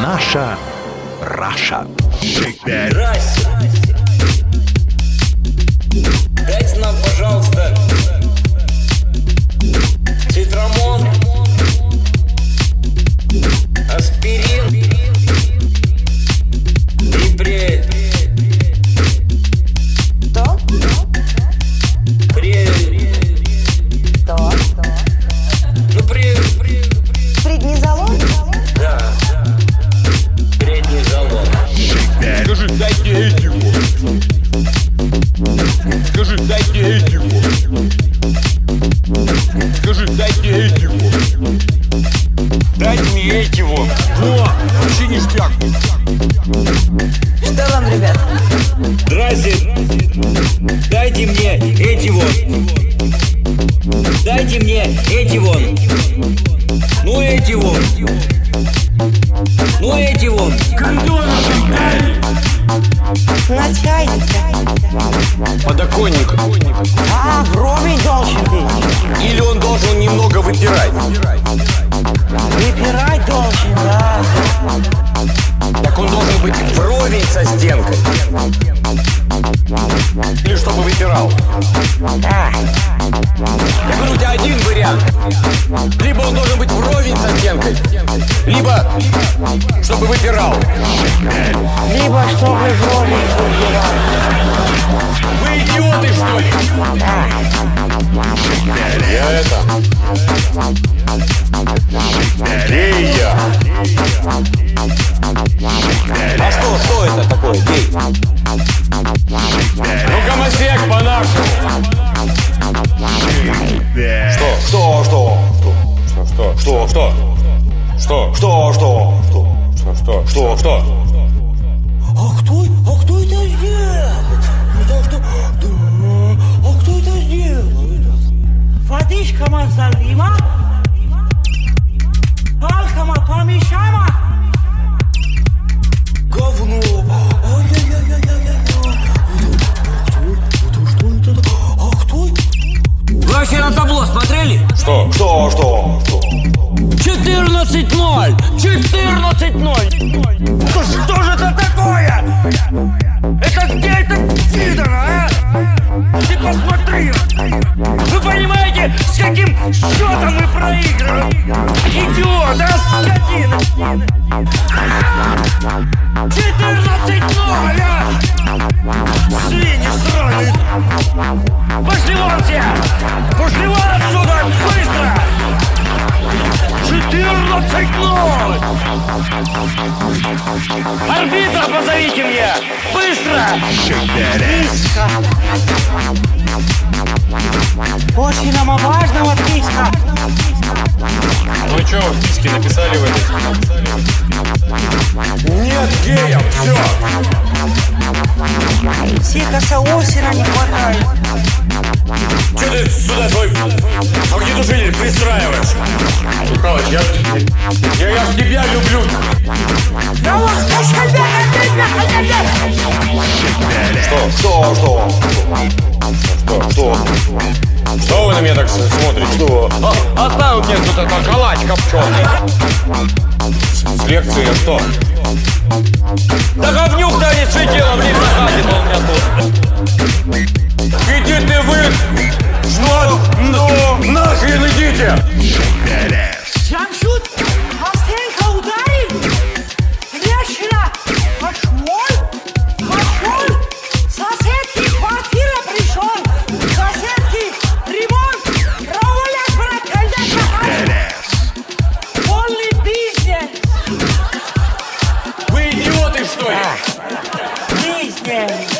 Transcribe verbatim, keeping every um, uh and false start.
Наша Раша. Здрасте. Дайте нам, пожалуйста, цитрамон, аспирин и при... Что? При... Что? Ну, при... при... Преднизолон? Да. Преднизолон. Скажи, дайте эти вот. Скажи, дайте эти вот. Скажи, дайте эти вот. Дайте мне эти вот. Во, вообще ништяк. Что вам, ребят? Здрасте. Дайте мне эти вот. Дайте мне эти вон. Ну эти вон. Ну эти вон. На чайнике. Подоконник. А, вровень должен быть. Или он должен немного выпирать? Выпирать должен, да. Так он должен быть вровень со стенкой. Или чтобы выпирал. Да. Я говорю, у тебя один вариант. Либо он должен быть вровень со стенкой, либо чтобы выпирал. Либо чтобы вровень выпирал. Вы идиоты, что ли? Да. Я это... Гея. А что, что это такое, гей? Ну, гомосек по-нашему. Что? Что? Что? Что? Что? Что? Что? Что? Что? Что? Что? Что? Что? А кто, а кто это сделал? Это что? Да. А кто это сделал? Водичка залима, палкама помешама. Говно. Ай-яй-яй-яй-яй-яй. Это что это? А кто? Вы вообще на табло смотрели? Что? Что? Что? Что? четырнадцать ноль! четырнадцать ноль! Это что же это такое? Это где это видано, а? Ты посмотри! Вы понимаете, с каким счетом мы проигрываем? Идиот, а, скотина! четырнадцать ноль, а! Свиньи сраные! Пошли вон все! Пошли вон отсюда! Быстро! четырнадцать ноль! Арбитра позовите мне! Быстро! Писка. Очень нам важного писка. Ну что, в списке написали в этой? Нет геям, все! Сикаса осина не хватает. Че ты сюда свой огнетушитель пристраиваешь? Михалыч, я, я, я ж тебя люблю! Да вот, Что? Что? Что? Что? Что? Что вы на меня так смотрите? Что? А, оставил мне тут это калач копченый. С, с лекции что? Да говнюк-то не светило, мне хватит он меня тут. Иди ты вы! Что? Ну, нахрен идите! Джамшут, Мастенко ударил. Трещина. Пошел. Пошел. Соседки квартира пришел. Соседки ремонт. Проволят, брат, когда полный бизнес. Вы идиоты, что ли? Бизнес.